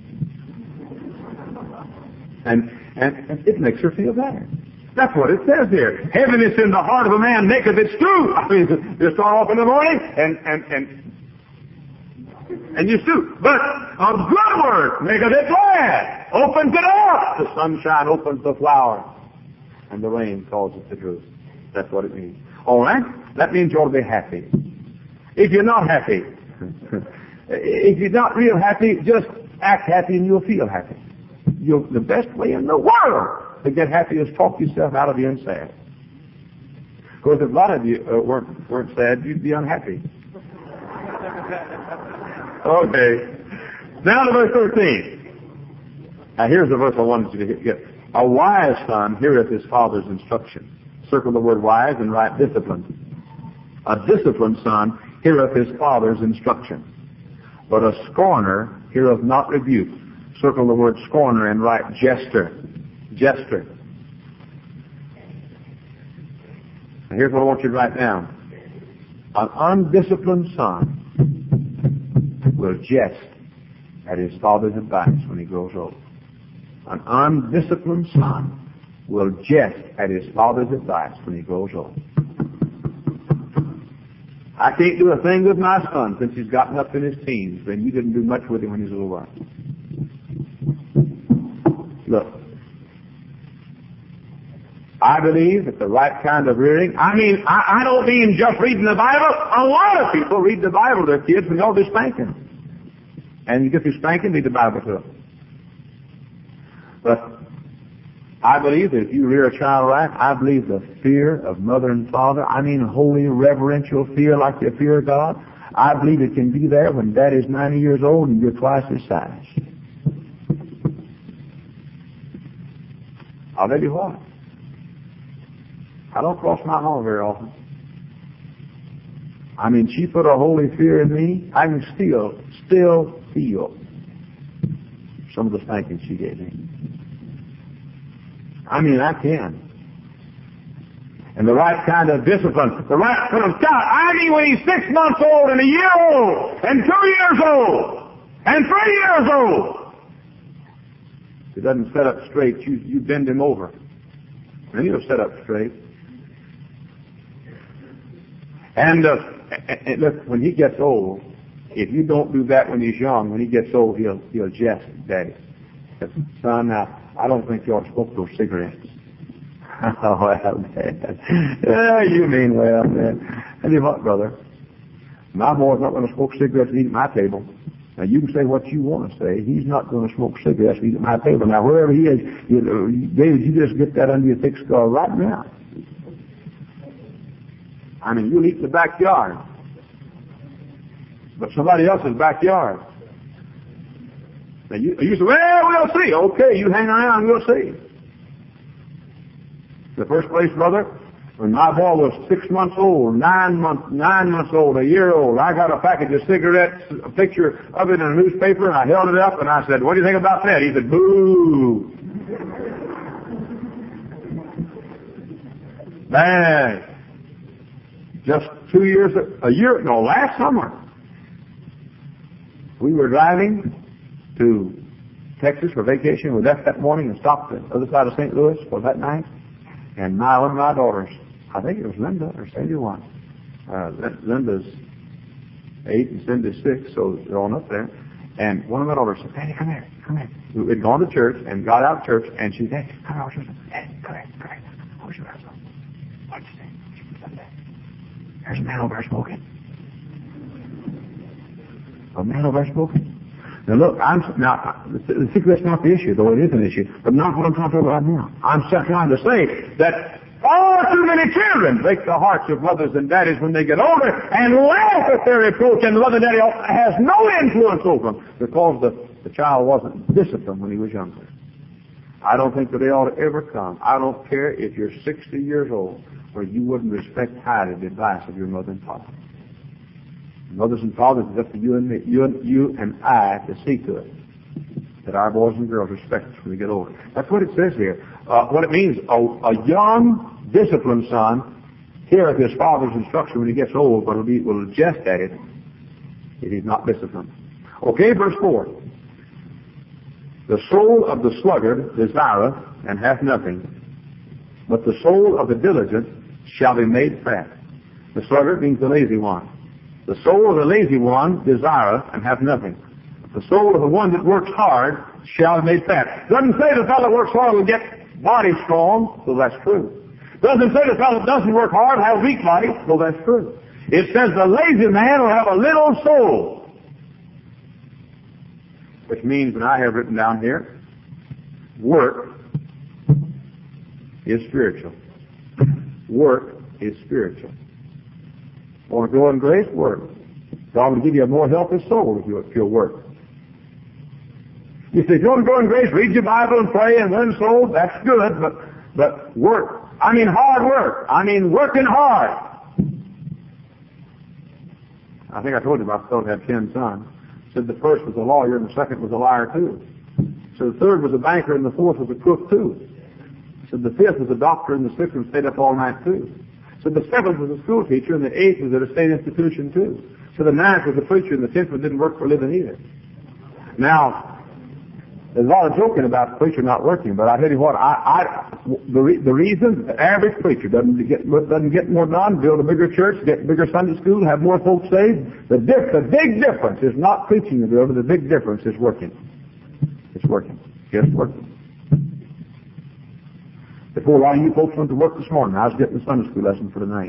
And, and, and it makes her feel better. That's what it says here. Heaven is in the heart of a man, maketh it stew. I mean, you start off in the morning, and, and, and, and you stew. But a good word maketh it glad. Opens it up. The sunshine opens the flower, and the rain causes it to droop. That's what it means. All right? That means you ought to be happy. If you're not happy, if you're not real happy, just act happy and you'll feel happy. You'll, the best way in the world to get happy is talk yourself out of being sad. Because if a lot of you uh, weren't, weren't sad, you'd be unhappy. Okay. Now to verse thirteen. Now here's the verse I wanted you to get. A wise son heareth his father's instruction. Circle the word wise and write discipline. A disciplined son heareth his father's instruction, but a scorner heareth not rebuke. Circle the word scorner and write jester. Jester. Now here's what I want you to write down. An undisciplined son will jest at his father's advice when he grows old. An undisciplined son will jest at his father's advice when he grows old. I can't do a thing with my son since he's gotten up in his teens, and you didn't do much with him when he was a little while. Look, I believe that the right kind of rearing, I mean, I, I don't mean just reading the Bible. A lot of people read the Bible to their kids when they'll be spanking. And you get through spanking, read the Bible to them. But I believe that if you rear a child right, I believe the fear of mother and father, I mean holy reverential fear like the fear of God, I believe it can be there when Daddy's ninety years old and you're twice his size. I'll tell you what. I don't cross my heart very often. I mean, she put a holy fear in me. I can still, still feel some of the spanking she gave me. I mean, I can. And the right kind of discipline, the right kind of God. I mean, when he's six months old and a year old and two years old and three years old. If he doesn't set up straight, you, you bend him over. And he'll set up straight. And, uh, and look, when he gets old, if you don't do that when he's young, when he gets old, he'll, he'll jest, Daddy. Says, son, now, I don't think you ought to smoke those cigarettes. Oh, well, Dad. Yeah, you mean well, man. Tell you what, brother. My boy's not going to smoke cigarettes and eat at my table. Now, you can say what you want to say. He's not going to smoke cigarettes and eat at my table. Now, wherever he is, you know, David, you just get that under your thick skull right now. I mean, you'll eat in the backyard. But somebody else's backyard. Now, you, you say, well, we'll see. Okay, you hang around, we'll see. In the first place, brother, when my boy was six months old, nine months, nine months old, a year old, I got a package of cigarettes, a picture of it in a newspaper, and I held it up, and I said, what do you think about that? He said, boo. Bang. Just two years, a year, no, last summer, we were driving to Texas for vacation. We left that morning and stopped at the other side of Saint Louis for that night. And my one of my daughters, I think it was Linda or Sandy one. Uh, Linda's eight and Cindy's six, so they're all up there. And one of my daughters said, Daddy, come here, come here. We'd gone to church and got out of church, and she said, hey, come here, Daddy, come here, come here. What's your husband? What'd you say? There's a man over there smoking. A man over there smoking. Now look, I'm now the, the cigarette's not the issue, though it is an issue, but not what I'm talking about now. I'm trying to say that far too many children break the hearts of mothers and daddies when they get older and laugh at their reproach, and the mother and daddy has no influence over them because the, the child wasn't disciplined when he was younger. I don't think that they ought to ever come. I don't care if you're sixty years old, where you wouldn't respect highly the advice of your mother and father. Mothers and fathers, it's up to you and me, you and, you and I to see to it that our boys and girls respect us when we get older. That's what it says here. Uh, what it means, a, a young, disciplined son heareth his father's instruction when he gets old, but will, be, will jest at it if he's not disciplined. Okay, verse four. The soul of the sluggard desireth and hath nothing, but the soul of the diligent shall be made fat. The sluggard means the lazy one. The soul of the lazy one desireth and hath nothing. The soul of the one that works hard shall be made fat. Doesn't say the fellow that works hard will get body strong, so that's true. Doesn't say the fellow that doesn't work hard will have a weak body, so that's true. It says the lazy man will have a little soul. Which means, and I have written down here, work is spiritual. Work is spiritual. Want to grow in grace? Work. God will give you a more healthy soul if, you, if you'll work. You say, if you want to grow in grace, read your Bible and pray and win souls. That's good, but but work. I mean hard work. I mean working hard. I think I told you about the fellow who had ten sons. Said the first was a lawyer and the second was a liar too. So the third was a banker and the fourth was a crook too. Said the fifth was a doctor and the sixth one stayed up all night too. So the seventh was a school teacher, and the eighth was at a state institution too. So the ninth was a preacher, and the tenth one didn't work for a living either. Now, there's a lot of joking about the preacher not working, but I tell you what, I, I the, re, the reason the average preacher doesn't get doesn't get more done, build a bigger church, get bigger Sunday school, have more folks saved, the diff, the big difference is not preaching the building. The big difference is working. It's working. Just working. Before a lot of you folks went to work this morning, I was getting a Sunday school lesson for tonight.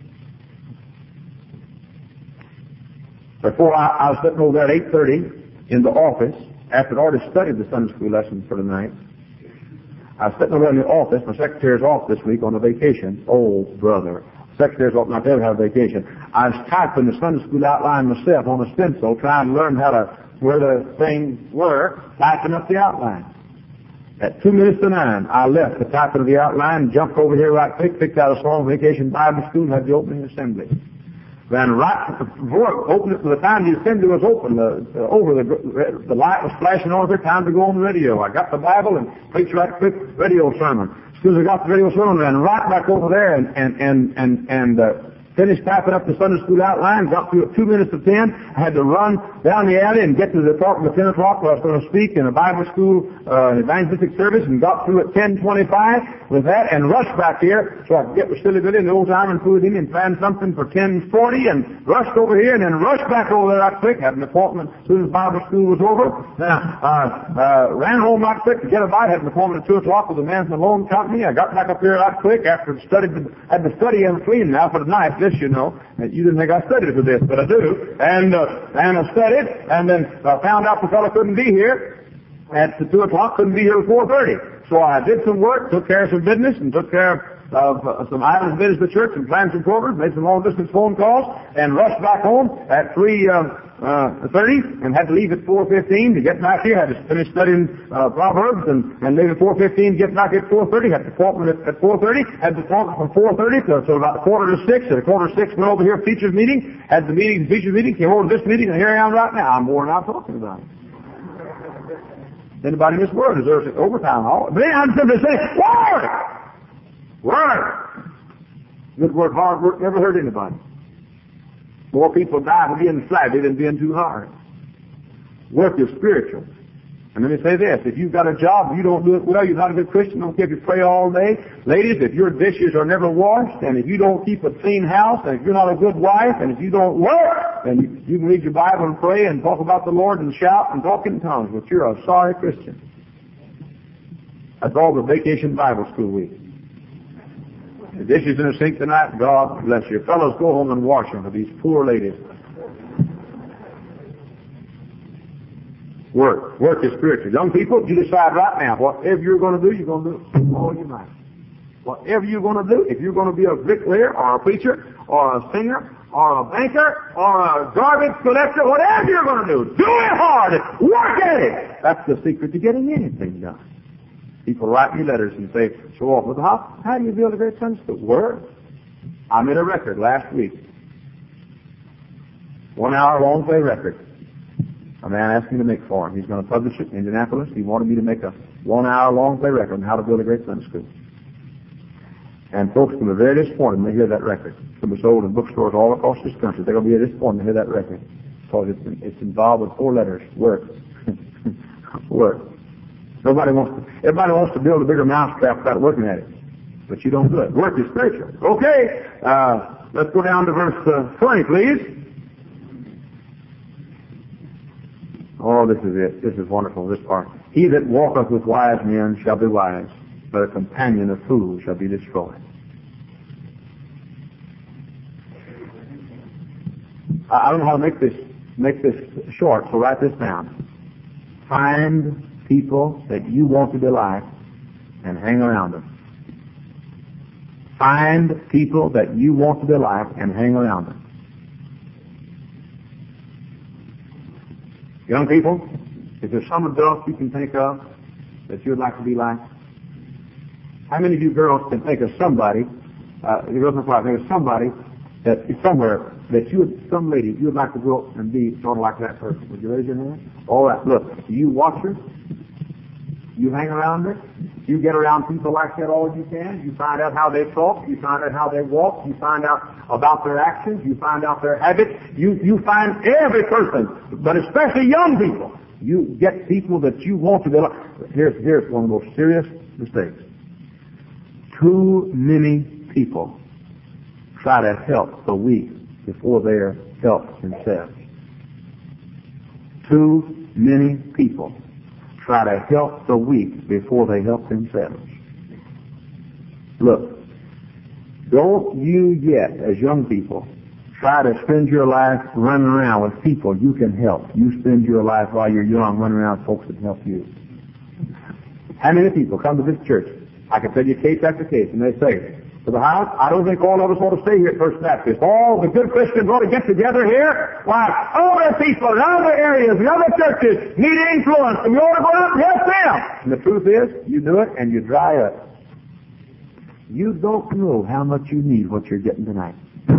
Before I, I was sitting over there at eight thirty in the office, after I'd already studied the Sunday school lesson for tonight. I was sitting over in the office. My secretary's off this week on a vacation. Oh, brother. Secretary's off, not ever have a vacation. I was typing the Sunday school outline myself on a stencil, trying to learn how to, where the things were, typing up the outline. At two minutes to nine, I left the typing of the outline, jumped over here right quick, picked out a small vacation Bible school, and had the opening assembly. Ran right before opened it, by the time the assembly was open, the, the over the the light was flashing over. Time to go on the radio. I got the Bible and preached right quick radio sermon. As soon as I got the radio sermon, ran right back over there and and and and and uh, Finished typing up the Sunday school outline, got through at two minutes to ten. I had to run down the alley and get to the apartment at ten o'clock where I was going to speak in a Bible school, uh, an evangelistic service, and got through at ten twenty-five with that and rushed back here so I could get with Silly Billy and the old timer and food in and plan something for ten forty and rushed over here and then rushed back over there right quick. Had an appointment as soon as Bible school was over. Then I uh, uh, ran home right quick to get a bite. Had an appointment at two o'clock with the man from the loan company. I got back up here right quick after studied, had to study and clean now for tonight. This, you know, you didn't think I studied for this, but I do. And uh, and I studied, and then I found out the fellow couldn't be here at two o'clock. Couldn't be here at four thirty. So I did some work, took care of some business, and took care of uh, some items of business at the church, and planned some programs, made some long-distance phone calls, and rushed back home at three thirty, and had to leave at four fifteen to get back here. Had to finish studying uh, Proverbs, and, and leave at four fifteen, get back at four thirty. Had the appointment at, at four thirty. Had the appointment from four thirty to, to about a quarter to six. At a quarter to six, went over here, features meeting. Had the meeting, features meeting. Came over to this meeting, and here I am right now. I'm worn out talking about it. Anybody in this world deserves overtime. But then I'm simply saying, work! Work! Good work, hard work, never hurt anybody. More people die for being flabby than being too hard. Work is spiritual. And let me say this, if you've got a job, you don't do it well, you're not a good Christian, don't care if you pray all day. Ladies, if your dishes are never washed, and if you don't keep a clean house, and if you're not a good wife, and if you don't work, then you, you can read your Bible and pray and talk about the Lord and shout and talk in tongues, but you're a sorry Christian. That's all the vacation Bible school week. The dishes in the sink tonight, God bless you. Fellows, go home and wash them for these poor ladies. Work. Work is spiritual. Young people, you decide right now, whatever you're going to do, you're going to do it all your life. Whatever you're going to do, if you're going to be a bricklayer or a preacher or a singer or a banker or a garbage collector, whatever you're going to do, do it hard. Work at it. That's the secret to getting anything done. People write me letters and say, so off with the how, how do you build a great Sunday school? Work. I made a record last week. One hour long play record. A man asked me to make for him. He's going to publish it in Indianapolis. He wanted me to make a one-hour long play record on how to build a great Sunday school. And folks can be very disappointed when they hear that record. It's going to be sold in bookstores all across this country. They're going to be disappointed to hear that record because it's, it's involved with four letters: work, work. Nobody wants to. Everybody wants to build a bigger mousetrap without working at it, but you don't do it. Work is spiritual. Okay, uh, let's go down to verse uh, twenty, please. Oh, this is it. This is wonderful, this part. He that walketh with wise men shall be wise, but a companion of fools shall be destroyed. I don't know how to make this, make this short, so write this down. Find people that you want to be like and hang around them. Find people that you want to be like and hang around them. Young people, is there some adults you can think of that you'd like to be like? How many of you girls can think of somebody, uh, the girls can think of somebody that is somewhere that you would, some lady you would like to go and be sort of like that person? Would you raise your hand? All right, look, you watch her, you hang around her, you get around people like that all you can, you find out how they talk, you find out how they walk, you find out about their actions, you find out their habits, you, you find every person, but especially young people, you get people that you want to be like. Here's, here's one of the most serious mistakes. Too many people try to help the weak before they're helped themselves. Too many people try to help the weak before they help themselves. Look, don't you yet, as young people, try to spend your life running around with people you can help. You spend your life while you're young running around with folks that can help you. How many people come to this church? I can tell you case after case, and they say, to the house, I don't think all of us want to stay here at First Baptist. All the good Christians want to get together here. Why, other people in other areas, in other churches need influence, and we ought to go out and help them. And the truth is, you do it and you dry up. You don't know how much you need what you're getting tonight.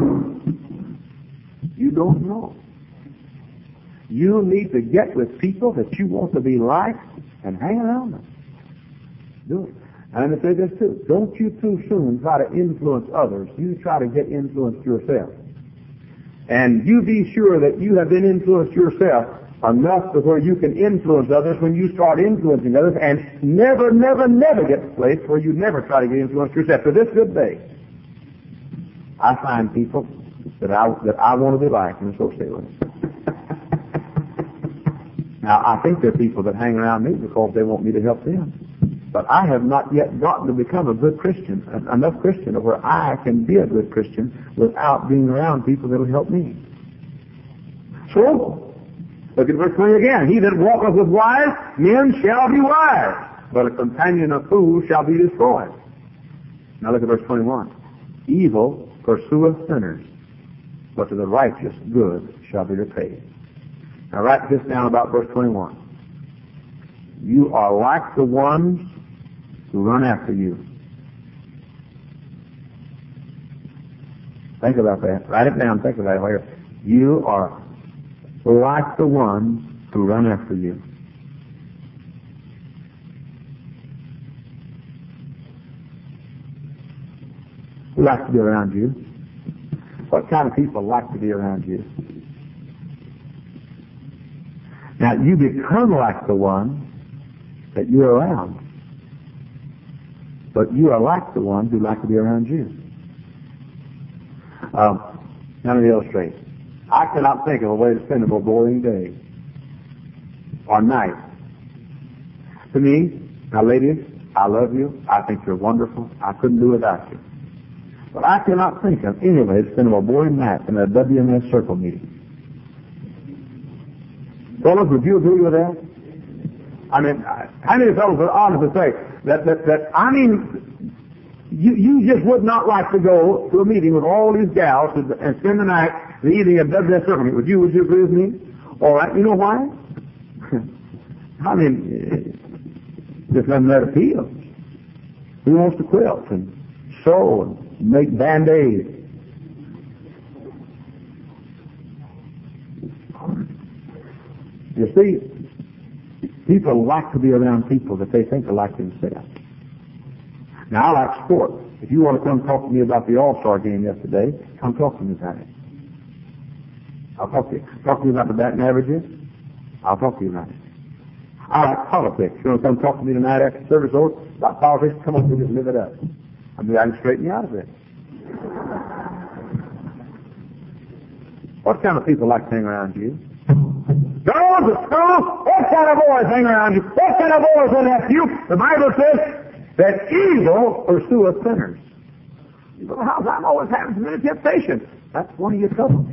You don't know. You need to get with people that you want to be like and hang around them. Do it. And let me say this too. Don't you too soon try to influence others. You try to get influenced yourself. And you be sure that you have been influenced yourself enough to where you can influence others when you start influencing others, and never, never, never get to the place where you never try to get influenced yourself. To this good day, I find people that I that I want to be like and associate with. Now, I think there are people that hang around me because they want me to help them. But I have not yet gotten to become a good Christian, enough Christian, where I can be a good Christian without being around people that will help me. So, look at verse twenty again. He that walketh with wise men shall be wise, but a companion of fools shall be destroyed. Now look at verse twenty-one. Evil pursueth sinners, but to the righteous good shall be repaid. Now write this down about verse twenty-one. You are like the ones who run after you. Think about that. Write it down. Think about it later. You are like the ones who run after you. Who like to be around you? What kind of people like to be around you? Now, you become like the one that you're around. But you are like the ones who like to be around you. Um, now let me illustrate. I cannot think of a way to spend a more boring day or night. To me, now ladies, I love you. I think you're wonderful. I couldn't do without you. But I cannot think of any way to spend a more boring night than a W M S circle meeting. Fellows, would you agree with that? I mean, how many fellows are honest to say that, that, that I mean, you, you just would not like to go to a meeting with all these gals and, and spend the night, the evening at W M S circle meeting. Would you, would you agree with me? All right, you know why? I mean, there's nothing that appeals. Who wants to quilt and sew and make band-aids? You see, people like to be around people that they think are like themselves. Now, I like sport. If you want to come talk to me about the All-Star game yesterday, come talk to me about it. I'll talk to you. Talk to me about the batting averages. I'll talk to you about it. I like politics. You want to come talk to me tonight after service over about politics? Come on, we'll just live it up. I mean, I can straighten you out of it. What kind of people like to hang around you? Girls at school, what kind of boys hang around you? What kind of boys run after you? The Bible says that evil pursueth sinners. But how's I'm always having so many temptations? That's one of your troubles.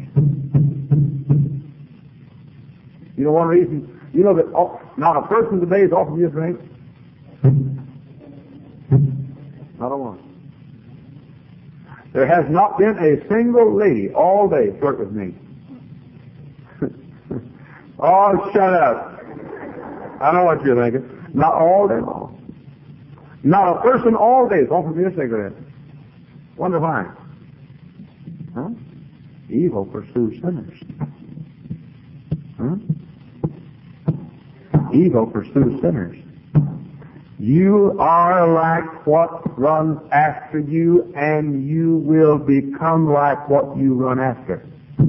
You know one reason? You know that oh, not a person today is offering you a drink? Not a one. There has not been a single lady all day flirt with me. Oh, shut up. I know what you're thinking. Not all day long. Not a person all day has offered me a cigarette. Wonder why? Huh? Evil pursues sinners. Huh? Evil pursues sinners. You are like what runs after you, and you will become like what you run after.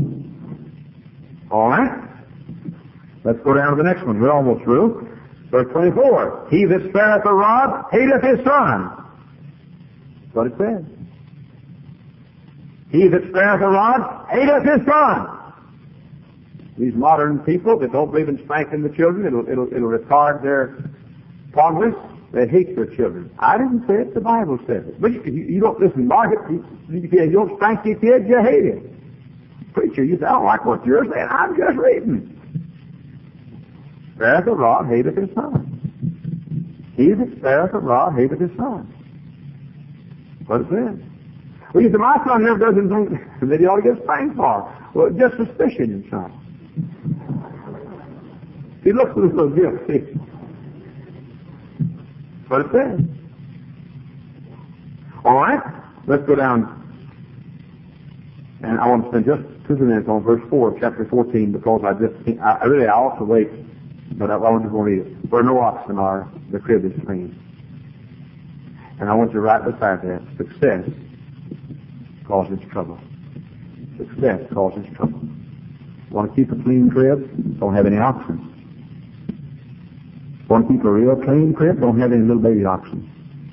All right? Let's go down to the next one. We're almost through. Verse twenty-four. He that spareth a rod hateth his son. That's what it says. He that spareth a rod hateth his son. These modern people that don't believe in spanking the children, it'll, it'll, it'll retard their progress. They hate their children. I didn't say it, the Bible says it. But you, you don't listen, Margaret, you, you don't spank your kids, you hate it. Preacher, you say, I don't like what you're saying, I'm just reading. Spareth a rod hateth his son. He that spareth a rod hateth his son. What it says. Well, you say, my son never does anything that he ought to get spanked for. Well, just suspicion inside. He looks a little guilty. What it says. All right, let's go down. And I want to spend just two minutes on verse four of chapter fourteen because I just, I really, I also wait, but I want to read it. Where no oxen are, the crib is clean. And I want you to write beside that, success causes trouble. Success causes trouble. Want to keep a clean crib? Don't have any oxen. Want to keep a real clean crib? Don't have any little baby oxen.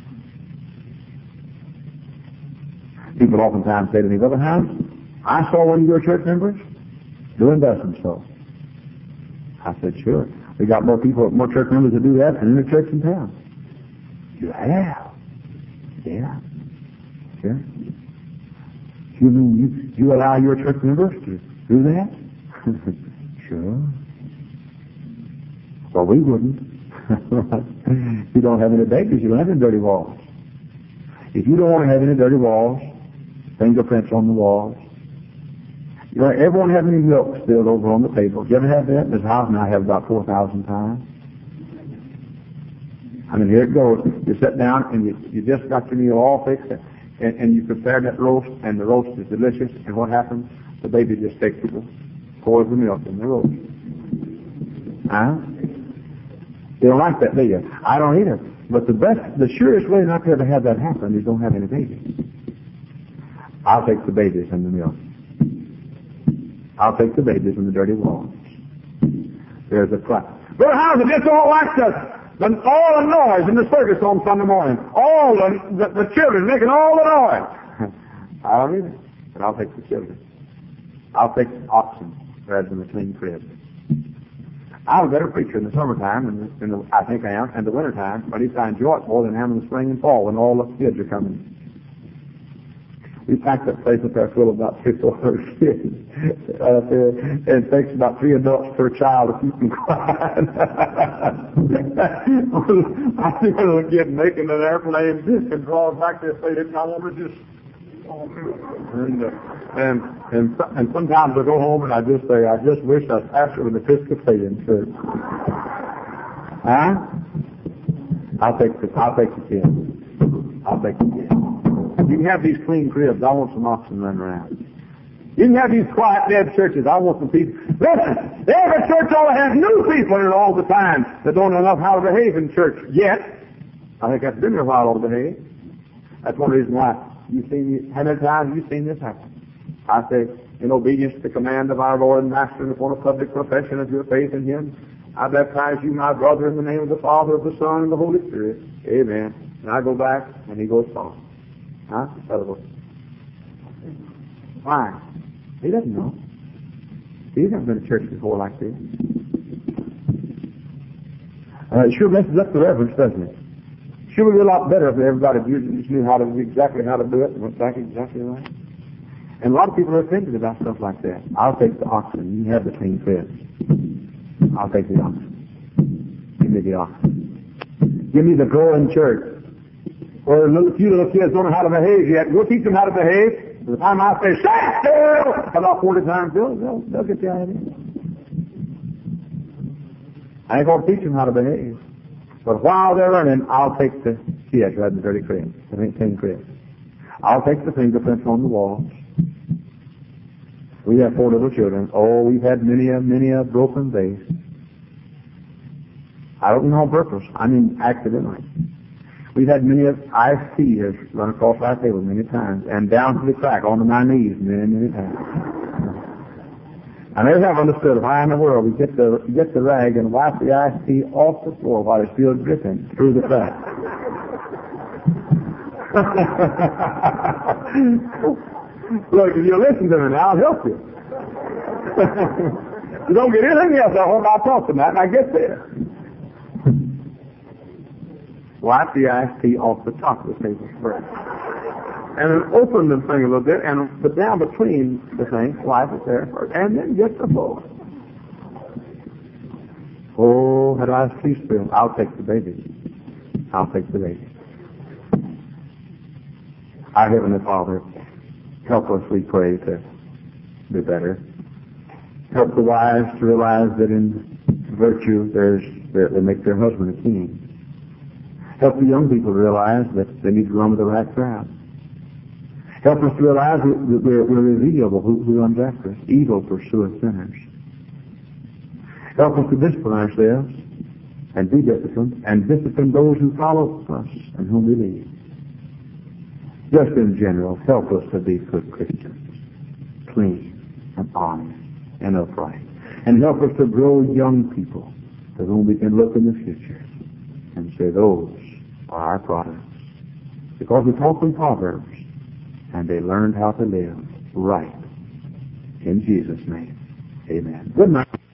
People oftentimes say to me, Brother Howard, I saw one of your church members doing thus and so. I said, sure. We got more people, more church members that do that than in the church in town. You have? Yeah. Sure. You mean you, you allow your church members to do that? Sure. Well, we wouldn't. You don't have any babies, you don't have any dirty walls. If you don't want to have any dirty walls, fingerprints on the walls, you don't ever want to have any milk spilled over on the table. Do you ever have that? This house and I have about four thousand times. I mean, here it goes. You sit down and you, you just got your meal all fixed, and, and you prepare that roast, and the roast is delicious, and what happens? The baby just takes it, pours the milk in the roast. Huh? You don't like that, do you? I don't either. But the best, the surest way not to ever have that happen is don't have any babies. I'll take the babies and the milk. I'll take the babies and the dirty walls. There's a crack. Brother Howard, just don't like the, the, all the noise in the circus on Sunday morning. All the, the, the children making all the noise. I don't either. But I'll take the children. I'll take the oxen rather than the clean crib. I'm a better preacher in the summertime, and in, in the, I think I am, and the wintertime, but at least I enjoy it more than I am in the spring and fall when all the kids are coming. We packed that place up there full of about three or four hundred kids. Uh, and it takes about three adults per child to keep them quiet. I see one little kid making an airplane and draws back this thing, and I want to just... And, uh, and, and, and sometimes I go home and I just say, I just wish I was pastor of an Episcopalian church. Huh? I'll take the, I'll take the kid. I'll take the kid. You can have these clean cribs. I want some oxen running around. You can have these quiet, dead churches. I want some people. Listen, every church ought to have new people in it all the time that don't know enough how to behave in church yet. I think that's been there a while to behave. That's one reason why you've seen, how many times you've seen this happen? I say, in obedience to the command of our Lord and Master and upon a public profession of your faith in Him, I baptize you, my brother, in the name of the Father, of the Son, and the Holy Spirit. Amen. And I go back, and he goes on. Huh? Why? He doesn't know. He's never been to church before like this. Uh, it sure messes up the reverence, doesn't it? Sure would be a lot better if everybody just knew how to exactly how to do it and went back exactly right. And a lot of people are offended about stuff like that. I'll take the oxen. You have the clean cribs. I'll take the oxen. Give me the oxen. Give me the growing church. Or a little, few little kids don't know how to behave yet. We'll teach them how to behave. By the time I say, stand still, about forty times, they'll, they'll, they'll get the idea. I ain't going to teach them how to behave. But while they're learning, I'll take the kids rather than dirty cribs. I think clean cribs. I'll take the fingerprints on the walls. We have four little children. Oh, we've had many a, many a broken vase. I don't know on purpose. I mean accidentally. We've had many of iced tea has run across our table many times, and down to the crack, onto my knees many, many times. I never have understood why in the world we get the get the rag and wipe the iced tea off the floor while it's still dripping through the crack. Look, if you listen to me now, I'll help you. You don't get anything else, I hope I'll talk to that, and I get there. Wipe the iced tea off the top of the table first. And then open the thing a little bit, and put down between the things, wipe it there first, and then get the bowl. Oh, that iced tea spill. I'll take the baby. I'll take the baby. Our Heavenly Father, help us, we pray, to be better. Help the wives to realize that in virtue there's they make their husband a king. Help the young people to realize that they need to run with the right crowd. Help us to realize that we're, we're revealable who, who runs after us. Evil pursueth sinners. Help us to discipline ourselves and be disciplined and discipline those who follow us and whom we lead. just in general, help us to be good Christians, clean and honest and upright. And help us to grow young people to whom we can look in the future and say, those are our products. Because we taught them Proverbs, and they learned how to live right. In Jesus' name, amen. Good night.